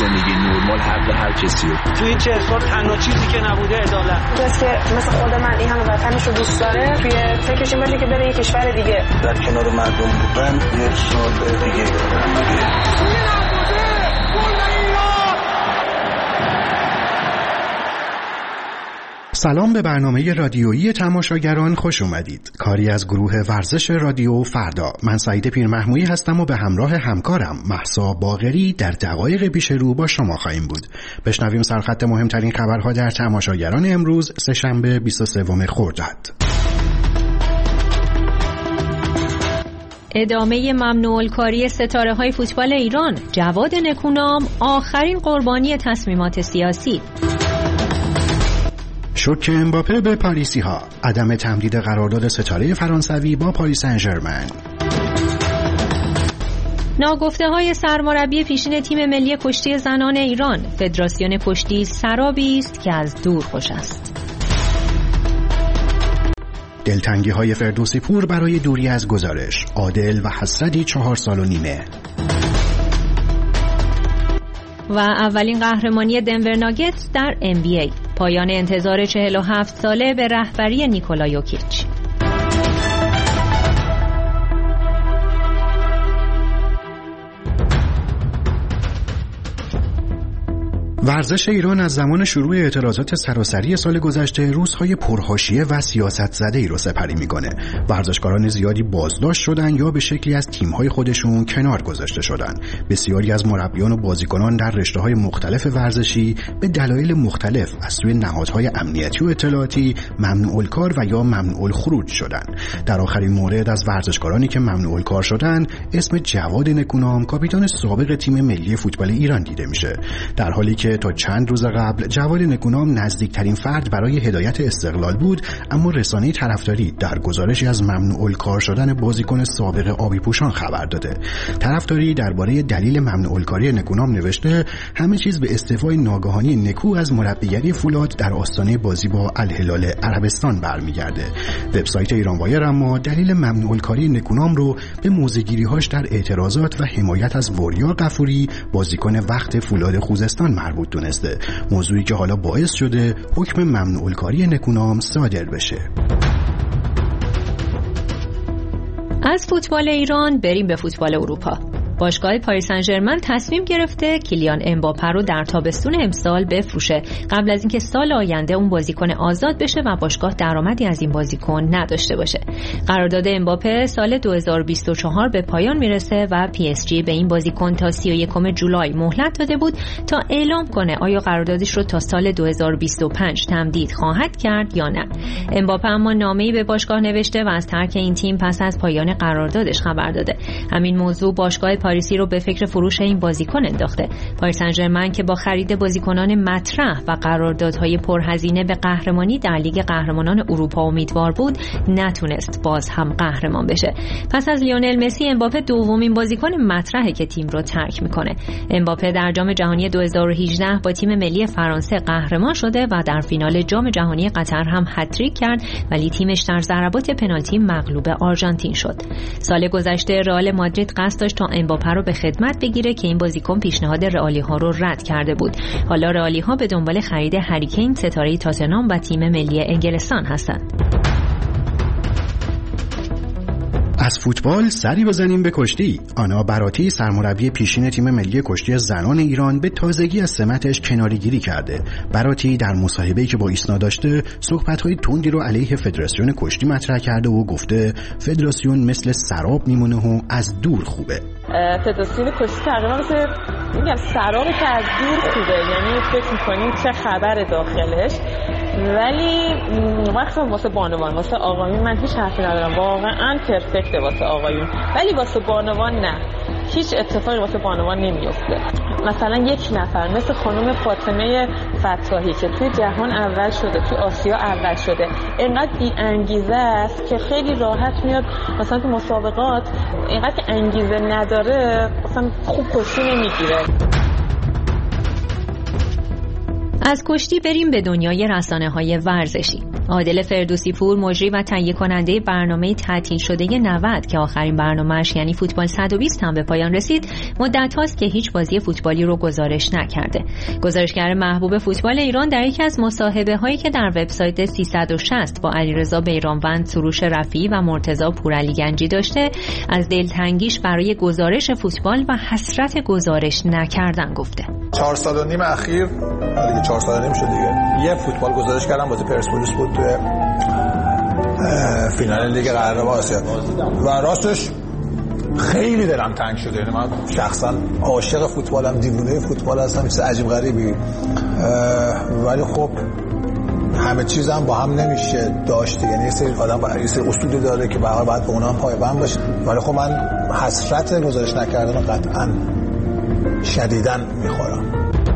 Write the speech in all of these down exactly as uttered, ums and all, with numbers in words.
زندگی نرمال حق هر کسی رو. توی این چهل سال تنها چیزی که نبوده عدالت. کسی که مثل خود من این همه وطنش رو دوست داره توی فکرش این باشه که بره یه کشور دیگه در کنار مردم بودن یک سال دیگه سلام به برنامه رادیویی تماشاگران خوش اومدید. کاری از گروه ورزش رادیو فردا. من سعید پیرمحمودی هستم و به همراه همکارم مهسا باقری در دقایق پیش رو با شما خواهیم بود. بشنویم سرخط مهمترین خبرها در تماشاگران امروز سه‌شنبه بیست و سوم خرداد. ادامه ممنوع‌الکاری ستاره‌های فوتبال ایران، جواد نکونام آخرین قربانی تصمیمات سیاسی. شوک امباپه به پاریسی ها، عدم تمدید قرارداد ستاره فرانسوی با پاریس سن ژرمن. ناگفته های سرمربی پیشین تیم ملی کشتی زنان ایران، فدراسیون کشتی سرابی است که از دور خوش است. دلتنگی های فردوسی پور برای دوری از گزارش، عادل و حسردی چهار سال و نیمه. و اولین قهرمانی دنور ناگتس در ام بی ای، پایان انتظار چهل و هفت ساله به رهبری نیکولا یوکیچ. ورزش ایران از زمان شروع اعتراضات سراسری سال گذشته روزهای پرحاشیه و سیاست زده ای رو سپری میکنه. ورزشکاران زیادی بازداشت شدن یا به شکلی از تیم‌های خودشون کنار گذاشته شدن. بسیاری از مربیان و بازیکنان در رشته‌های مختلف ورزشی به دلایل مختلف از سوی نهادهای امنیتی و اطلاعاتی ممنوع الکار و یا ممنوع الخروج شدن. در آخرین مورد از ورزشکارانی که ممنوع الکار شدن اسم جواد نکونام، کاپیتان سابق تیم ملی فوتبال ایران دیده میشه، در حالی که تا چند روز قبل جواد نکونام نزدیکترین فرد برای هدایت استقلال بود، اما رسانه طرفداری در گزارشی از ممنوع الکار شدن بازیکن سابق آبی پوشان خبر داده. طرفداری درباره دلیل ممنوع الکاری نکونام نوشته همه چیز به استعفای ناگهانی نکو از مربیگری فولاد در آستانه بازی با الهلال عربستان برمیگرده. وبسایت ایران وایر اما دلیل ممنوع الکاری نکونام رو به موضع‌گیری‌هاش در اعتراضات و حمایت از وریا غفوری، بازیکن وقت فولاد خوزستان مربوط دونسته، موضوعی که حالا باعث شده حکم ممنوع الکاری نکونام صادر بشه. از فوتبال ایران بریم به فوتبال اروپا. باشگاه پاریس سن ژرمن تصمیم گرفته کیلیان امباپه رو در تابستون امسال بفروشه، قبل از اینکه سال آینده اون بازیکن آزاد بشه و باشگاه درآمدی از این بازیکن نداشته باشه. قرارداد امباپه سال دو هزار و بیست و چهار به پایان میرسه و پی اس جی به این بازیکن تا سی و یکم جولای مهلت داده بود تا اعلام کنه آیا قراردادش رو تا سال دو هزار و بیست و پنج تمدید خواهد کرد یا نه. امباپه اما نامه‌ای به باشگاه نوشته و از ترک این تیم پس از پایان قراردادش خبر داده. همین موضوع باشگاه پاریسی رو به فکر فروش این بازیکن انداخته. پاریس سن ژرمن که با خرید بازیکنان مطرح و قراردادهای پرهزینه به قهرمانی در لیگ قهرمانان اروپا امیدوار بود، نتونست باز هم قهرمان بشه. پس از لیونل مسی، امباپه دومین بازیکن مطرحه که تیم رو ترک میکنه. امباپه در جام جهانی دو هزار و هجده با تیم ملی فرانسه قهرمان شده و در فینال جام جهانی قطر هم هتریک کرد، ولی تیمش در ضربات پنالتی مغلوب آرژانتین شد. سال گذشته رئال مادرید قصد داشت تا امباپه رو به خدمت بگیره که این بازیکن پیشنهاد رئالی ها رو رد کرده بود. حالا رئالی ها به دنبال خرید هری کین، ستاره تاتنهام و تیم ملی انگلستان هستند. از فوتبال سری بزنیم به کشتی. آنا براتی، سرمربی پیشین تیم ملی کشتی زنان ایران، به تازگی از سمتش کناره‌گیری کرده. براتی در مصاحبه‌ای که با ایسنا داشته صحبت‌های تندی رو علیه فدراسیون کشتی مطرح کرده و گفته فدراسیون مثل سراب میمونه و از دور خوبه. فدراسیون کشتی تقریبا مثل میگم سرابه که از دور خوبه، یعنی فکر می‌کنیم چه خبر داخلش، ولی وقتی واسه بانوان، واسه آقایون من هیچ حرفی ندارم، واقعا پرفکته واسه آقایون، ولی واسه بانوان نه، هیچ اتفاقی واسه بانوان نمیفته. مثلا یک نفر مثل خانم فاطمه فتاحی که توی جهان اول شده، توی آسیا اول شده، اینقدر بی انگیزه است که خیلی راحت میاد مثلا تو مسابقات، اینقدر که انگیزه نداره مثلا خوب کشتی نمیگیره. از کشتی بریم به دنیای رسانه‌های ورزشی. عادل فردوسی پور، مجری و تهیه کننده برنامه تعطیل شده نود که آخرین برنامه‌اش یعنی فوتبال صد و بیست هم به پایان رسید، مدت هاست که هیچ بازی فوتبالی رو گزارش نکرده. گزارشگر محبوب فوتبال ایران در یکی از مصاحبه هایی که در وبسایت سیصد و شصت با علیرضا بیرانوند، سروش رفیعی و مرتضی پورعلی گنجی داشته، از دلتنگیش برای گزارش فوتبال و حسرت گزارش نکردن گفته. چهار سال و نیم اخیر، دیگه چهار سال و نیم شد دیگه، یه فوتبال گزارش کردم، بازی پرسپولیس بود توی فینال لیگ قهرمانان آسیا و راستش خیلی دلم تنگ شده. یعنی من شخصا عاشق فوتبالم، دیوونه فوتبال هستم، چیز عجیب غریبی، ولی خب همه چیزم با هم نمیشه داشت. یعنی یه سری آدم با یه سری اصولی داره که به هر حال باید به اونها هم پایبند باشه، ولی خب من حسرت گزارش نکردن قطعا شدیداً میخورم.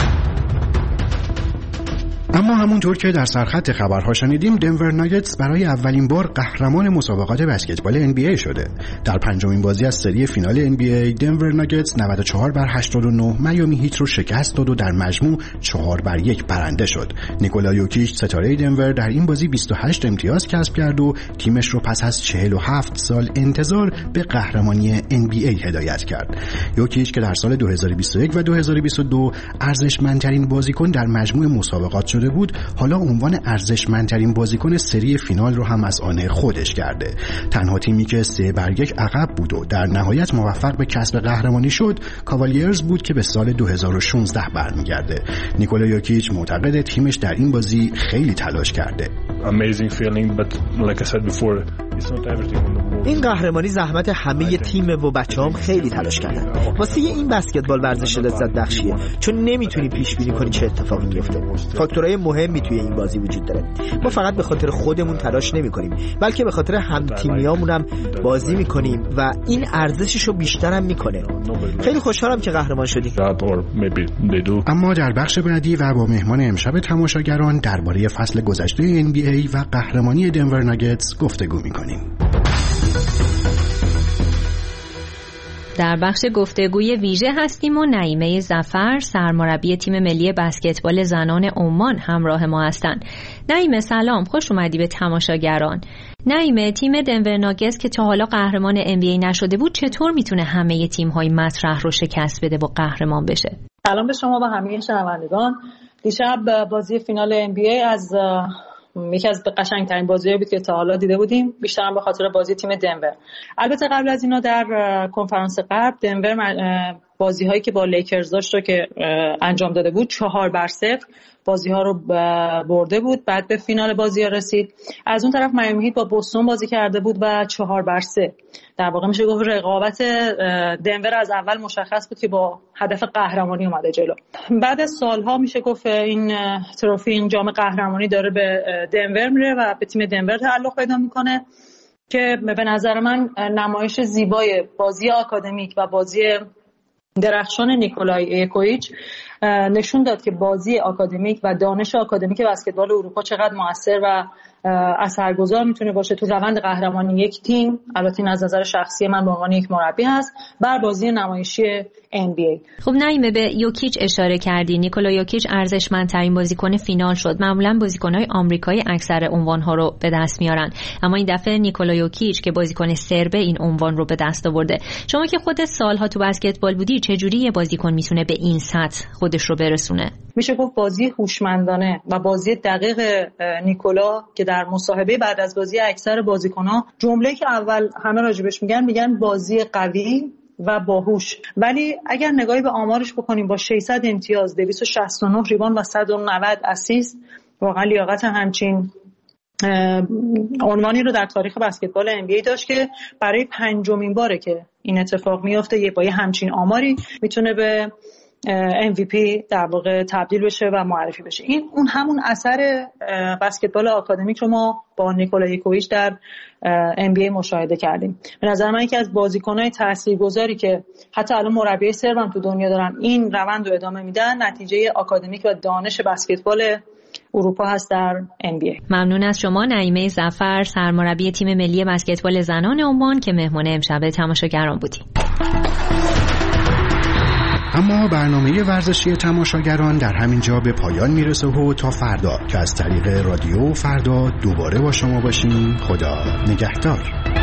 اما همونطور که در سرخط خبرها شنیدیم، دنور ناگتس برای اولین بار قهرمان مسابقات بسکتبال ان بی ای شده. در پنجمین بازی از سری فینال ان بی ای، دنور ناگتس نود و چهار بر هشتاد و نه میامی هیت رو شکست داد و در مجموع چهار بر یک برنده شد. نیکولا یوکیچ، ستاره دنور، در این بازی بیست و هشت امتیاز کسب کرد و تیمش رو پس از چهل و هفت سال انتظار به قهرمانی ان بی ای هدایت کرد. یوکیچ که در سال دو هزار و بیست و یک و دو هزار و بیست و دو ارزشمندترین بازیکن در مجموع مسابقات شده بود، حالا عنوان ارزشمندترین بازیکن سری فینال رو هم از آن خودش کرده. تنها تیمی که سه بر یک عقب بود و در نهایت موفق به کسب قهرمانی شد، کاوالیرز بود که به سال دو هزار و شانزده برمیگرده. نیکولا یوکیچ معتقد تیمش در این بازی خیلی تلاش کرده. Amazing feeling, but like I said before, it's not everything on the board. این قهرمانی زحمت همه تیم و بچه‌هام خیلی تلاش کردن. واسه این بسکتبال ورزش لذت بخشیه، چون نمیتونی پیش بینی کنی چه اتفاقی میفته. فاکتورهای مهمی توی این بازی وجود داره. ما فقط به خاطر خودمون تلاش نمی‌کنیم، بلکه به خاطر هم تیمیامون هم بازی می‌کنیم و این ارزششو بیشتر هم می‌کنه. خیلی خوشحالم که قهرمان شدیم. اما در بخش بعدی و با مهمان امشب تماشاگران درباره فصل گذشته ان بی ای و قهرمانی دنور ناگتس گفتگو می‌کنیم. در بخش گفتگوی ویژه هستیم و نعیمه ظفر، سرمربی تیم ملی بسکتبال زنان عمان، همراه ما هستند. نعیمه سلام، خوش اومدی به تماشاگران. نعیمه، تیم دنور ناگتس که تا حالا قهرمان ان بی ای نشده بود، چطور میتونه همه تیم‌های مطرح رو شکست بده و قهرمان بشه؟ سلام به شما و همه شنوندگان. دیشب بازی فینال ان بی ای از یکی از قشنگترین بازی‌ها بود که تا حالا دیده بودیم، بیشتر به خاطر بازی تیم دنور. البته قبل از اینا در کنفرانس غرب دنور بازی‌هایی که با لیکرز داشت رو که انجام داده بود چهار بر صفر بازی‌ها رو برده بود، بعد به فینال بازی‌ها رسید. از اون طرف میامی هیت با بوستون بازی کرده بود و چهار بر سه. در واقع میشه گفت رقابت دنور از اول مشخص بود که با هدف قهرمانی اومده جلو. بعد از سالها میشه گفت این تروفی، این جام قهرمانی داره به دنور میره و به تیم دنور تعلق پیدا میکنه که به نظر من نمایش زیبای بازی آکادمیک و بازی درخشان نیکولای یوکیچ نشون داد که بازی آکادمیک و دانش آکادمیک بسکتبال اروپا چقدر موثر و اثرگذار میتونه باشه تو روند قهرمانی یک تیم. البته این از نظر شخصی من به عنوان یک مربی هست بر بازی نمایشی ان بی ای. خب نعیمه، به یوکیچ اشاره کردی. نیکولا یوکیچ ارزشمندترین بازیکن فینال شد. معمولا بازیکن‌های آمریکایی اکثر عنوان‌ها رو به دست میارن، اما این دفعه نیکولا یوکیچ که بازیکن سربه این عنوان رو به دست آورده. شما که خودت سالها تو بسکتبال بودی، چه جوری یه بازیکن میتونه به این سطح خودش رو برسونه؟ میشه گفت بازی هوشمندانه و بازی دقیق نیکولا که در مصاحبه بعد از بازی اکثر بازیکن‌ها جمله‌ای که اول همه راجبش میگن میگن بازی قوی و باهوش. ولی اگر نگاهی به آمارش بکنیم با ششصد امتیاز، دویست و شصت و نه ریباند و صد و نود اسیست، واقعا لیاقت همچین عنوانی رو در تاریخ بسکتبال ان بی ای داشت که برای پنجمین باره که این اتفاق میفته یه با یه همچین آماری میتونه به ام وی پی در واقع تبدیل بشه و معرفی بشه. این اون همون اثر بسکتبال آکادمیک رو ما با نیکولا یوکیچ در ام بی ای مشاهده کردیم. به نظر من یکی از بازیکن‌های تاثیرگذاری که حتی الان مربی سرب هم تو دنیا دارن این روند رو ادامه میدن، نتیجه آکادمیک و دانش بسکتبال اروپا هست در ان بی ای. ممنون از شما نعیمه ظفر، سرمربی تیم ملی بسکتبال زنان عمان که مهمان امشب تماشاگران بودی. اما برنامه ورزشی تماشاگران در همین جا به پایان میرسه و تا فردا که از طریق رادیو فردا دوباره با شما باشیم. خدا نگهدار.